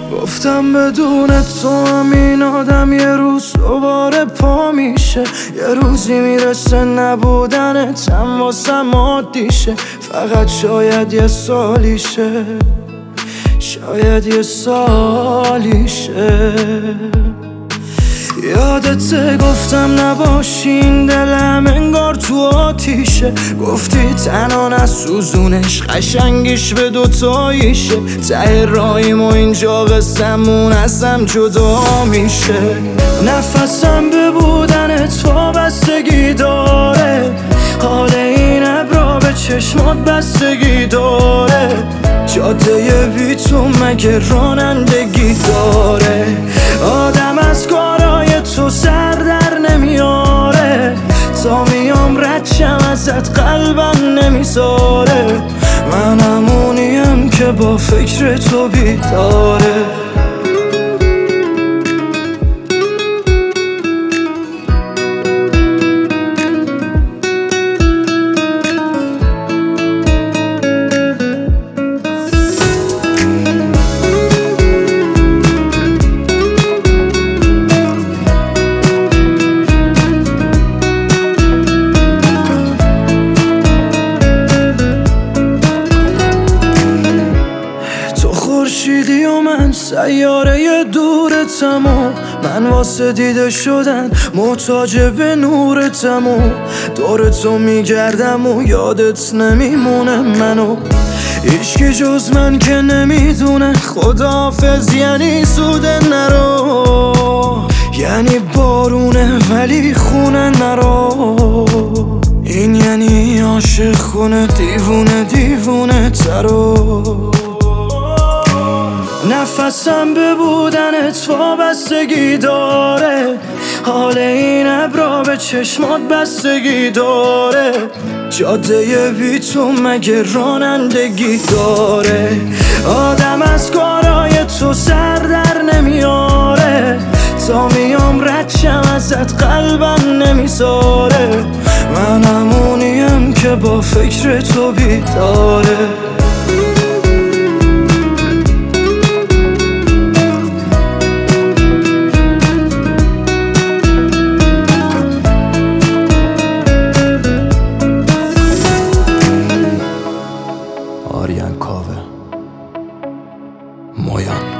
گفتم بدون تو همین آدم یه روز دوباره پا میشه، یه روزی میرسه نبودنت هم واسم عادیشه. فقط شاید یه سالیشه، شاید یه سالیشه. یادته گفتم نباشین دلم انگار تو آتیشه، گفتی تنها نسوزونش قشنگیش به دوتاییشه. ته راهیم و اینجا قسمون ازم جدا میشه. نفسم به بودنت وابستگی داره، حال این ابرا به چشمات بستگی داره. جاده بی تو مگه رانندگی داره؟ آدم از کارای تو سر در نمیاره، تا میام ردشم ازت قلبم نمیذاره. من همونیم که با فکر تو بیداره. خورشیدی و من سیاره دورتم و من واسه دیده شدن محتاج به نورتم و دور تو میگردم و یادت نمیمونه منو. هیچکی جز من که نمیدونه خداحافظ یعنی زوده نرو، یعنی بارونه ولی خونه نرو. این یعنی عاشق خونه دیوونه دیوونه ترو. نفسم به بودنت وابستگی داره، حال این ابرا به چشمات بستگی داره. جاده بی تو مگه رانندگی داره؟ آدم از کارای تو سر در نمیاره، تا میام ردشم ازت قلبم نمیذاره. من همونیم که با فکر تو بیداره. آریان کاوه مویان.